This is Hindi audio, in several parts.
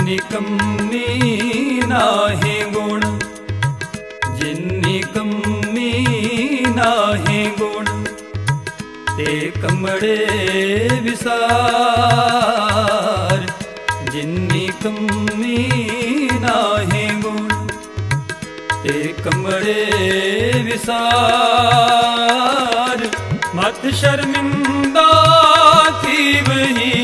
जिन्नी कमी नाहे गुण, जिन्नी कमी नाहे गुण, ते कमड़े विसार। जिन्नी कमी नाहे गुण, ते कमड़े विसार। मत शर्मिंदा थी वही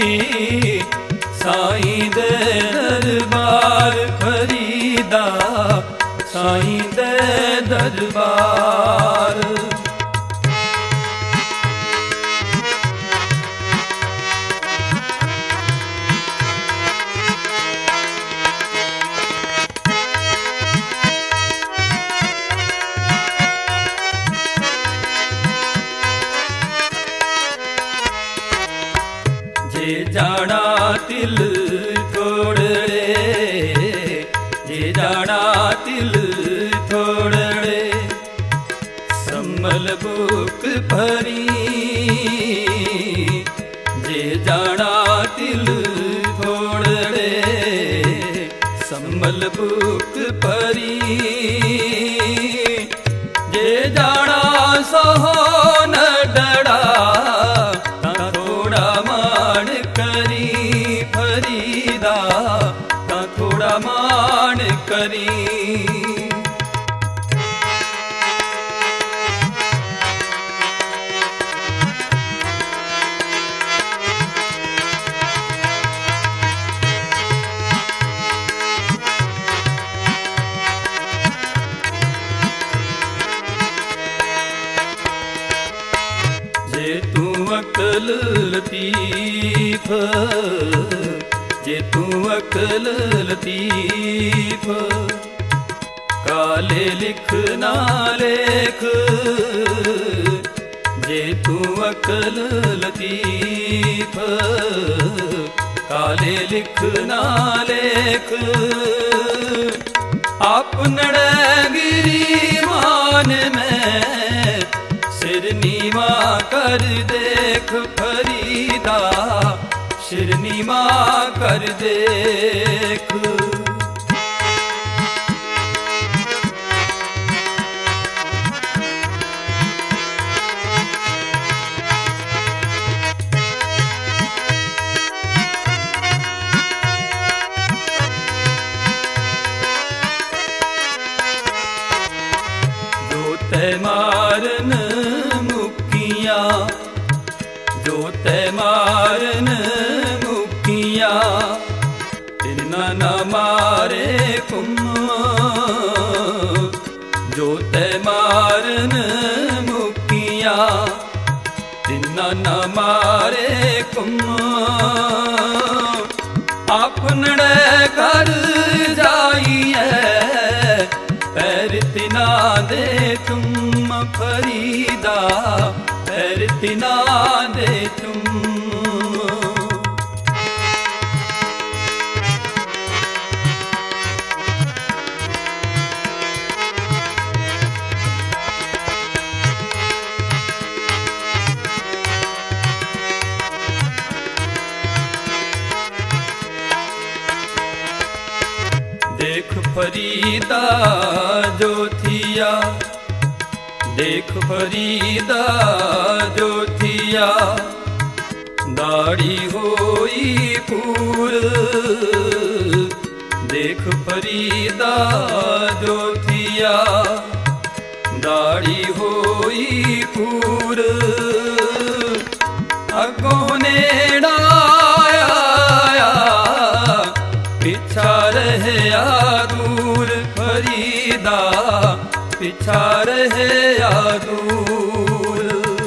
साईं दे दरबार फरीदा, साईं दे दरबार। जे जाना तिल थोड़े, जे जाना तिल थोड़े, संभल बुक भरी। जे जाना तिल थोड़े, संभल बुक भरी। जे जाना सहो न डरा, फरीदा का थोड़ा मान करी। जे तू अकल लतीफ, जे तू अकल लतीफ, काले लिख ना लेख। जे तू अकल लतीफ, काले लिख ना लेख। अपनड़े गिरीमान में सिर नीवा कर देख फरीदा, सिर नीवा कर देख। जो ते मारन मुकिया, जो ते मारन मुकिया, तिन्ना न मारे कुम। जो ते मारन मुकिया, तिन्ना न मारे कुम। अपनड़े घर जाइए पैर तिना दे तुम फरीदा, पैर तिना दे तुम। देख फरीदा जो थिया, देख फरीदा जो थिया, दाढ़ी होई पूर। देख फरीदा जो थिया, दाढ़ी होई पूर। अगों नेड़ा आया, पिछा रहे दूर फरीदा, पिछा रहे दूर।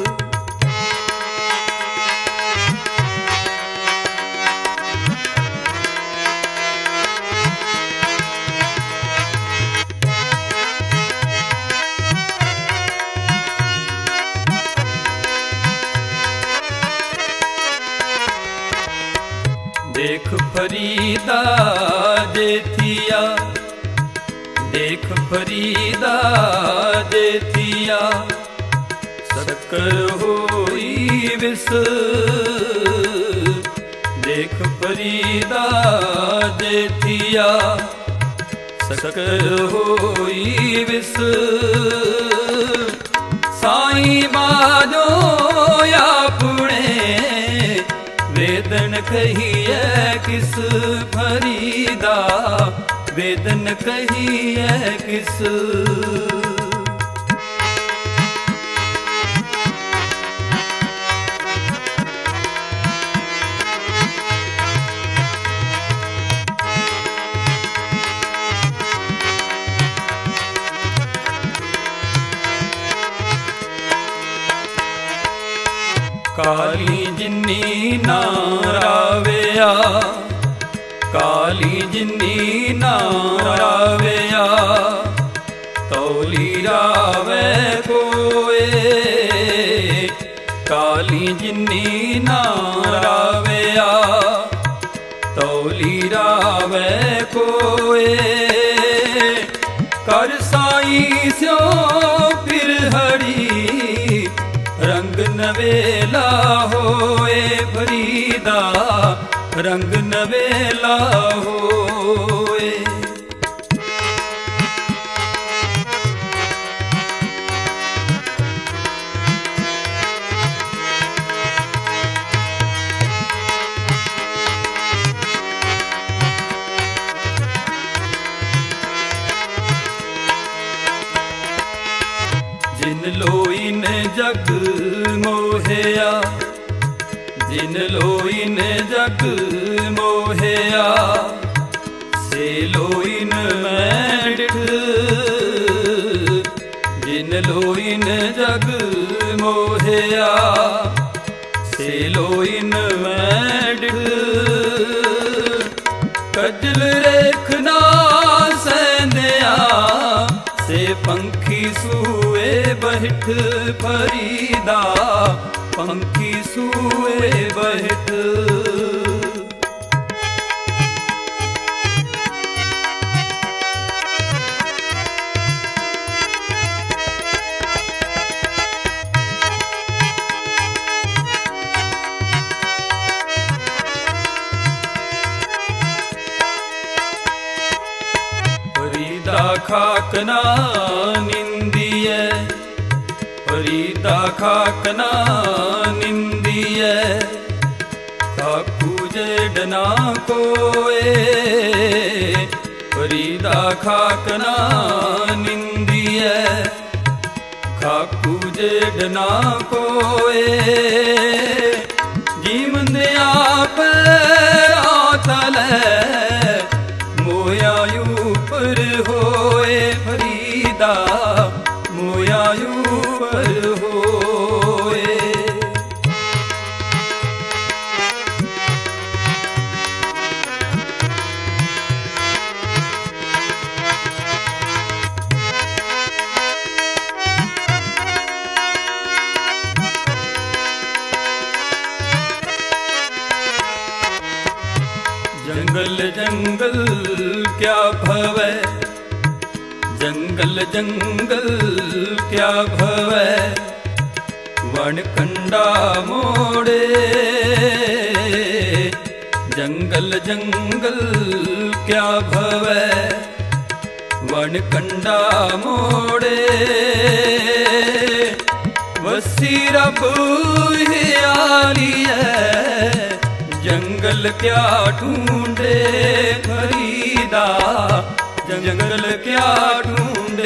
देख फरीदा जे थिया, देख फरीदा जे थिया, शक्कर होई विस। देख फरीदा जेठिया सकल होई विस साईं बाजो अपने वेदन कहिए किस फरीदा वेदन कहिए किस काली जिन्नी नारावेया काली जिन्नी नारावेया तौली रावे कोए काली जिन्नी नारावेया तौली रावे कोए कर साई स्यो फिर हरी रंग नवेला होए फरीदा रंग नवेला होए जिन लोइन जग मोहया जिन लोइन जग मोहया से लोइन मैं डिठ जिन लोइन जग मोहया से लोइन मैं डिठ कजल रेखना सैंदया से पंखी सूए बहिठ फरीदा पंखी सूए बहिठ फरीदा खाकना निंदिए फरीदा खाकना निंदिए खाकू जेडना कोए फरीदा खाकना निंदिए खाकू जेडना कोए जीवंदिया पैरा तले मोयायू पर होए फरीदा मोयायू पर होए जंगल जंगल क्या भवै जंगल जंगल क्या भवै वन कंडा मोड़े जंगल जंगल क्या भवै वन कंडा मोड़े वसी रब हियाली है जंगल क्या ढूंढे फरीदा जंगल क्या ढूंढे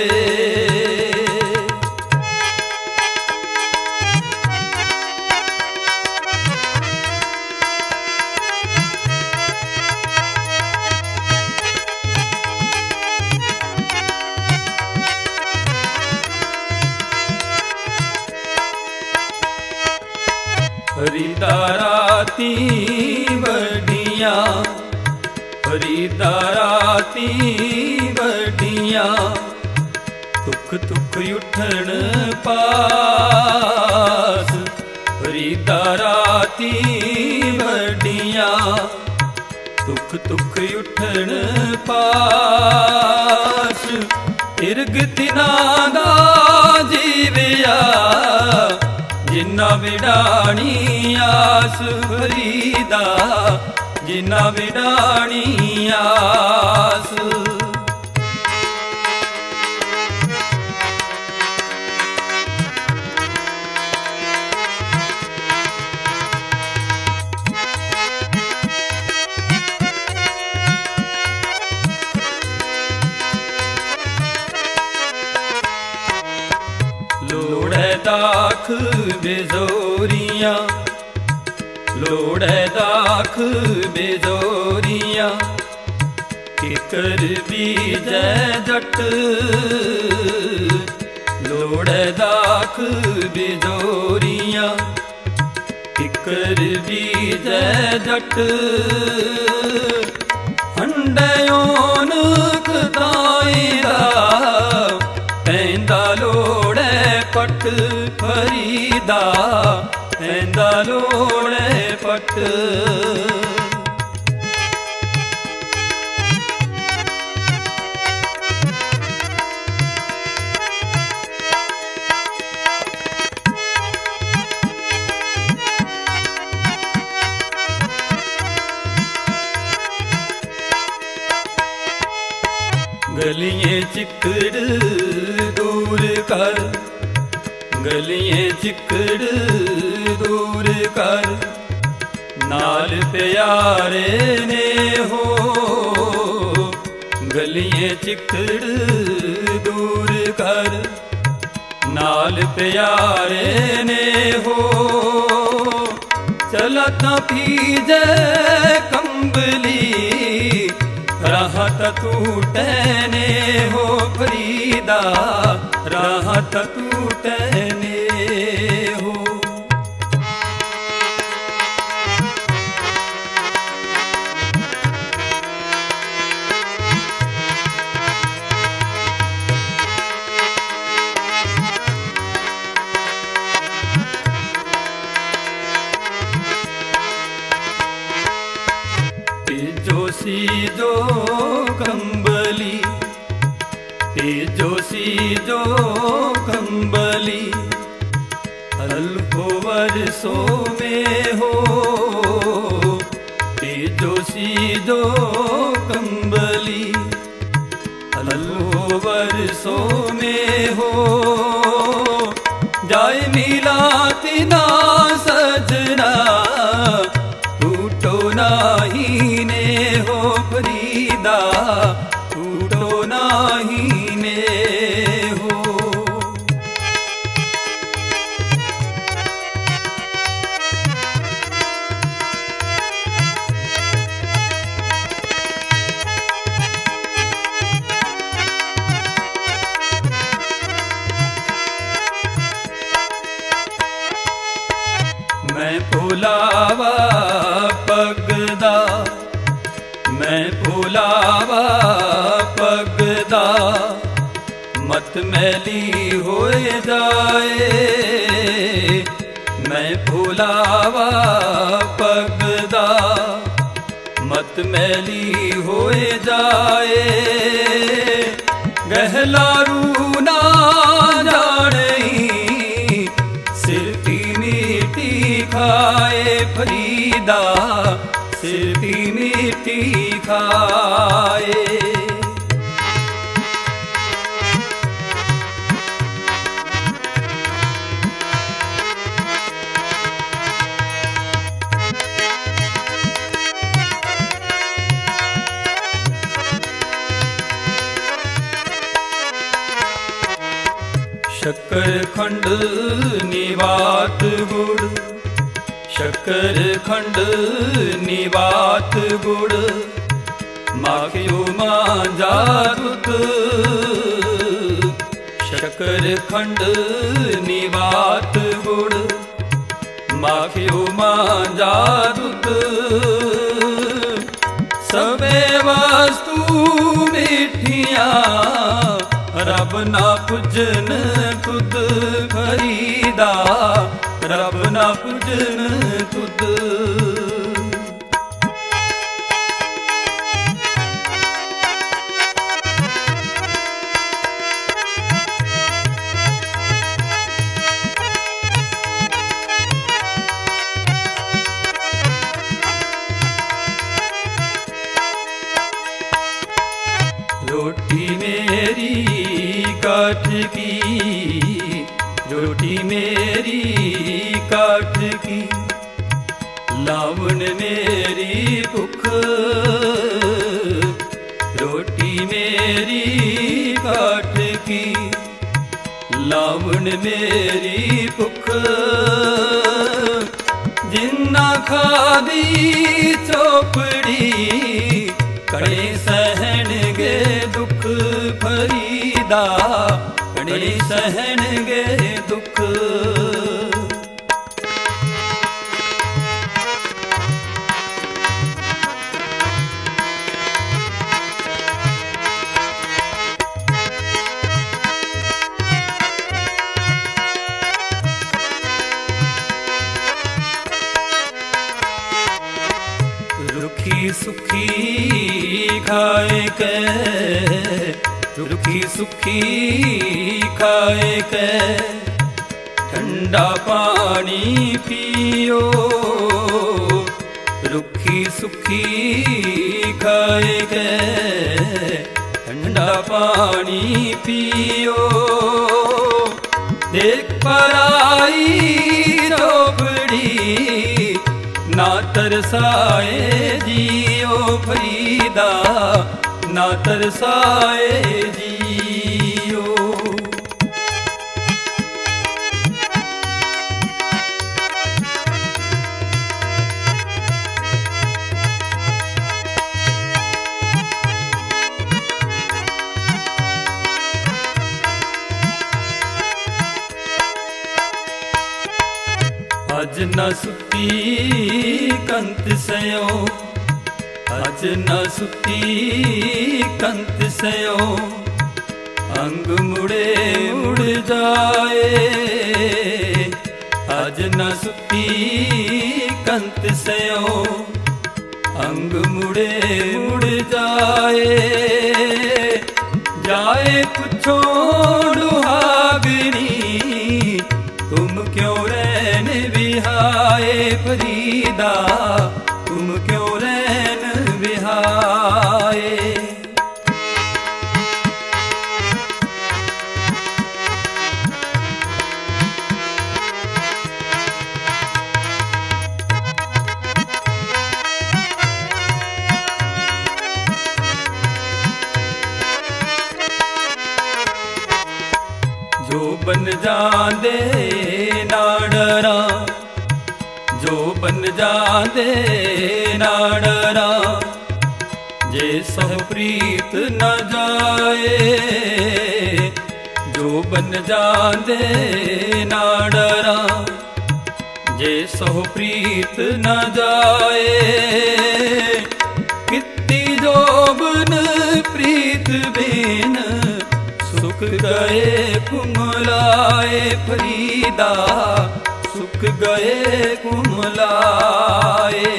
फरीदा राती वडिया फरीदा राती वडिया तुख तुख उठन पास फरीदा राती वडिया तुख तुख उठन पास इरग तिना दा जीविया जिन्ना विडाणी आस फरीदा जिना विडाणी आस। लोड़े दाख बेजोरियां, लोड़े दाख बेजोरियां, किकर बीजै जट। लोड़े दाख बेजोरियां, किकर बीजै जट। हंडयोन खताईदा पैंदा लोड़े पट फरीदा, पैंदा लोड़े पट। गलियां चिकड़ दूर कर, गलियां चिकड़ दूर कर, नाल प्यारे ने हो। गलियां चिकड़ दूर कर, नाल प्यारे ने हो। चलता पीजे कंबली, राहत टूटे ने हो फरीदा, राहत टूटे ने हो। सीजो कंबली, तेजो सीजो कंबली, अल्फो वर्षो में हो। तेजो सीजो कंबली, अल्फो वर्षो में हो। जाय मिलाती ना सजना, टूटो नाही ने हो फरीदा, टूटो नाही ने हो। मैं भुलावा पगदा, मैं भुलावा पगदा, मत मैली होए जाए। मैं भुलावा पगदा, मत मैली होए जाए। गहला रूना जाने, सिरती मीठी खाए फरीदा, सिरती मीठी खाए। शक्कर खंड निवात गुड़, शक्कर खंड निवात गुड़, माखियो मांझा दुध। शक्कर खंड निवात गुड़, माखियो मांझा दुध। सबे वस्तु मिठिया, रब ना पूजन तुद फरीदा, रब ना पूजन तुद। लावण मेरी भुख रोटी मेरी काठ की, लावण मेरी भुख जिन्ना खादी चौपड़ी, कड़े सहनगे दुख फरीदा, कड़े सहनगे दुख। रुखी सुखी खाए के, रुखी सुखी खाए के, ठंडा पानी पियो, रुखी सुखी खाए के, ठंडा पानी पियो। देख पराई झोपड़ी ना तरसाए जियो फरीदा, ना तरसाए जियो। अज न सुती कंत सयो, अज न सुती कंत सयो, अंग मुड़े उड़ जाए। अज न सुती कंत सयो, अंग मुड़े उड़ जाए। जाए पुछो लुहागनी, तुम क्यों रैन बिहाए फरीदा, तुम क्यों रैन बिहाए। जो बन जांदे ना डरा, जो बन जांदे ना डरा, जे सह प्रीत न जाए। जो बन जांदे ना डरा, जे सह प्रीत न जाए। कित्ती जोबन प्रीत बिन, सुख गए कुमलाए फरीदा, सुख गए कुमलाए।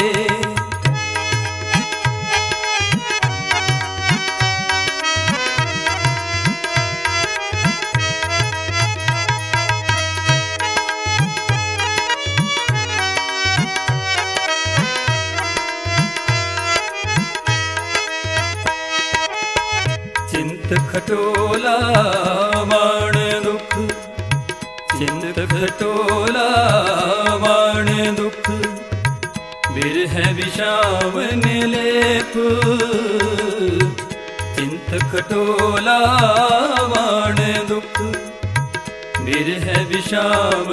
चिंत खटोला माण दुख, चिंत खटोला माण दुख, बिरह विषाम लेप। चिंत खटोला माण दुख, बिरह विषाम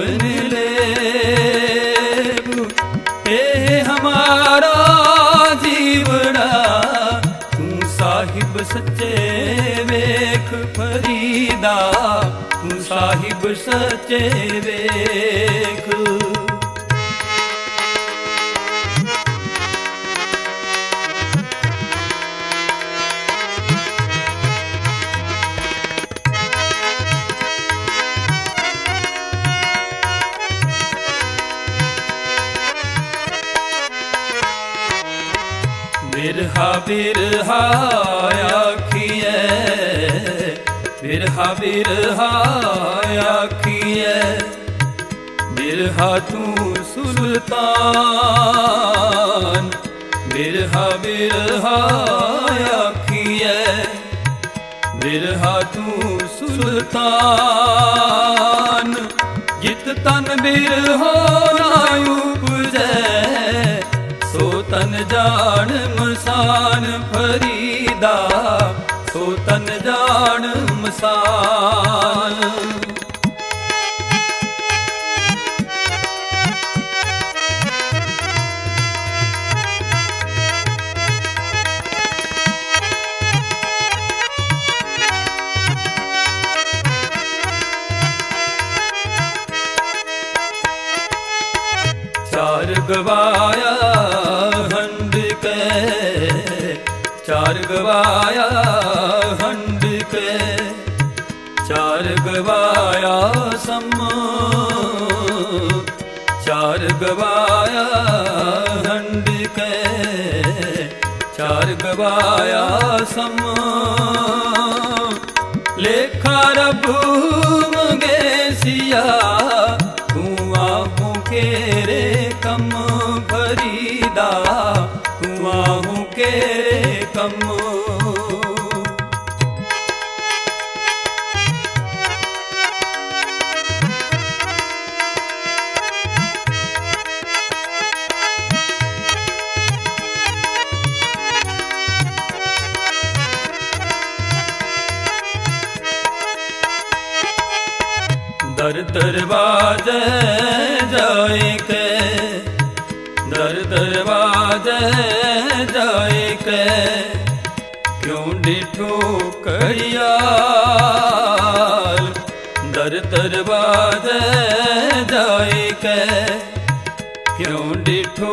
लेप। हे हमारा जीवड़ा, तू साहिब सच्चे वेख फरीदा, तू साहिब सच्चे वेख। बिरहा बिरहा आखिए, बिरहा बिरहा आखिए, बिरहा तू सुल्तान। बिरहा बिरहा आखिए, बिरहा तू सुल्तान। जित तन बिरहो ना उपजै, जान मसान फरीदा, सो तन जान मसान। चार गवाया हंड के, चार गवाया हंड के, चार गवाया सम, चार गवाया हंड के, चार गवाया सम। लेखा रब मंगे सिया, कुआं के रे कम फरीदा, कुआं के रे कम। दर दरवाजे जाए के, दर दरवाजे जाए के, क्यों डिठो कड़ियाल। दर दरवाजे जाए के, क्यों डिठो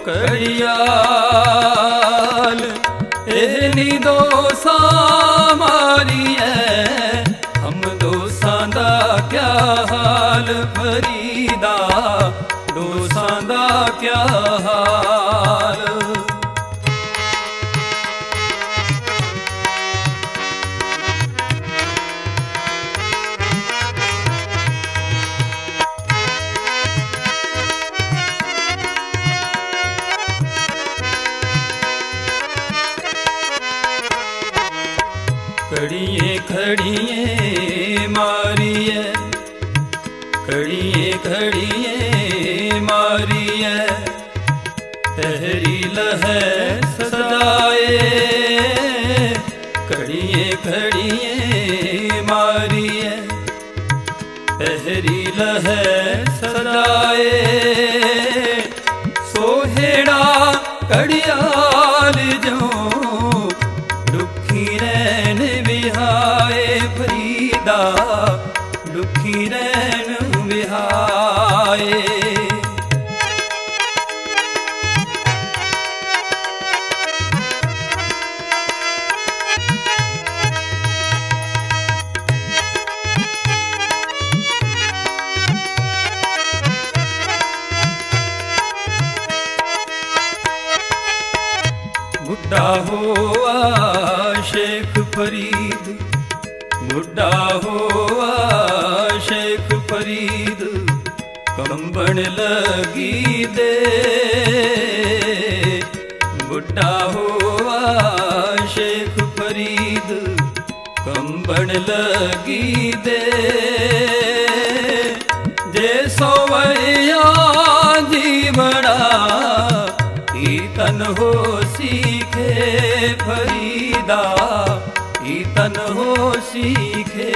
कड़ियाल। एनी दोसा मारी है, हम दोसां दा क्या हाल फरीदा, दोसां दा क्या हाल। कड़िए खड़िए मारिए, कड़िए खड़िए मारिए, तहरी लहे सजाए। कड़िए खड़िए मारिए, तहरी लहे सजाए। सोहेड़ा कड़ियाल जो दुखी रैन विहाए फरीदा, दुखी रैन विहाए। बुढ़ा हुआ शेख फरीद, बुढ़ा हुआ शेख फरीद, कंबन लगी दे। बुढ़ा हुआ शेख फरीद, कंबन लगी दे। जे सोवैया जी बड़ा ईतन हो सीखे फरीदा, ईतन हो सीखे।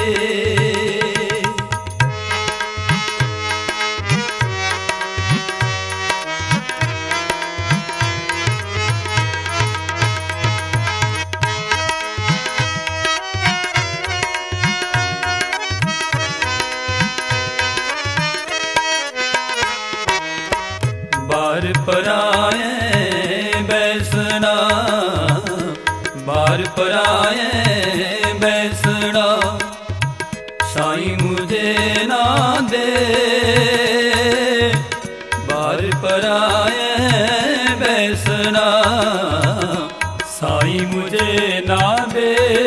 बार पर आए बैसना, बार पर आए बैसना, साईं मुझे ना दे। बार पर आए बैसना, साईं मुझे ना दे।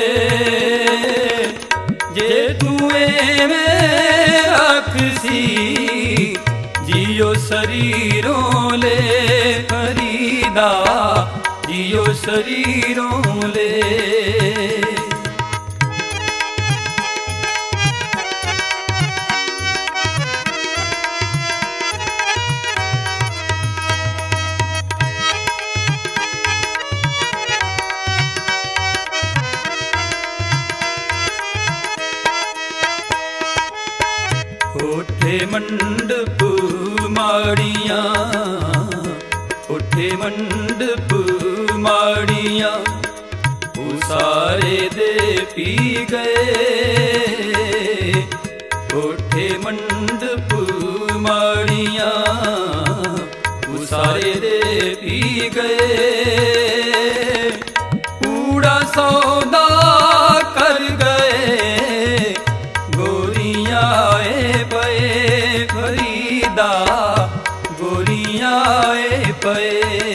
जे तू में अक्सी जियो शरीरों ले फरीदा, जियो शरीरों ले। मंडप माड़ियां, उठे मंडप माड़ियां, उसारे दे पी गए। उठे मंडप माड़ियां, उसारे दे पी गए। कूड़ा सौदा कर गए, गोरियां आए पए फरीदा, गोरियां आए पए।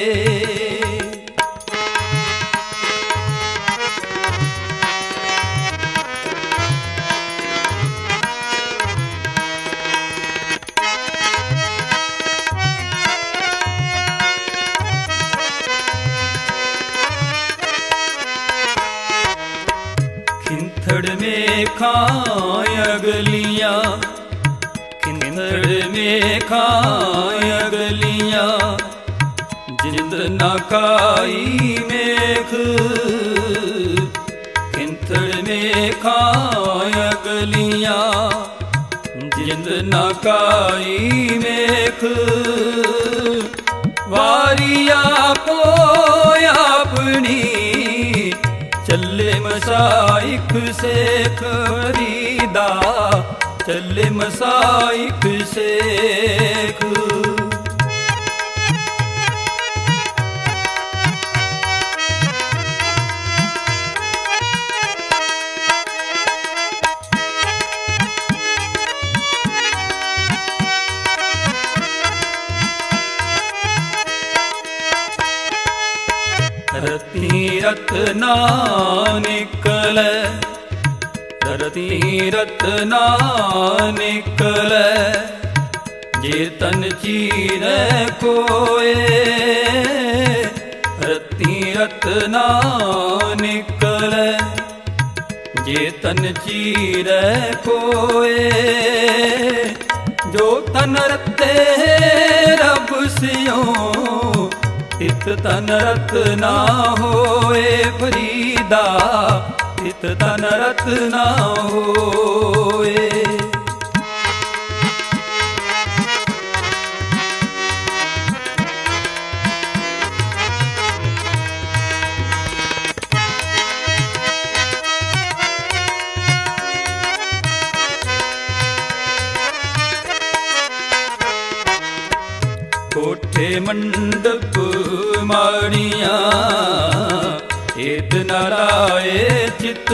खिंथड़ में खाए अगलियां, खिंथड़ में खाए अगलियां, जिंद न खाई मेघ। खिंथड़ में खाए अगलियां, जिंद न खाई मेघ। वारिया पोया अपनी, चले मसाइक शेख फरीदा, चले मसाइक शेख। रती रत्ना निकले, रती रत्ना निकले, जे तन चीर कोए। रती रत्ना निकले, जे तन चीर कोए। जो तन रते रब सियों, इत तन रत ना होए फरीदा, इत तन रत ना होए। कोठे मंडप माड़ियां, एत नाराए चित।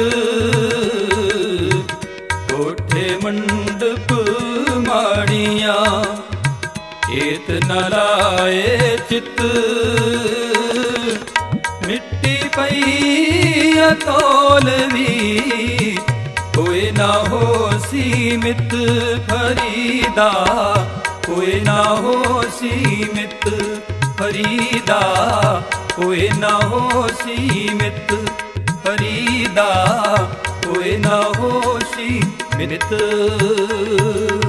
कोठे मंडप माड़ियां, एत नाराए चित। मिट्टी पई अतोलवी, कोई ना हो सीमित फरीदा, कोई ना हो सीमित फरीदा, कोई ना हो सीमित फरीदा, कोई ना हो सीमित।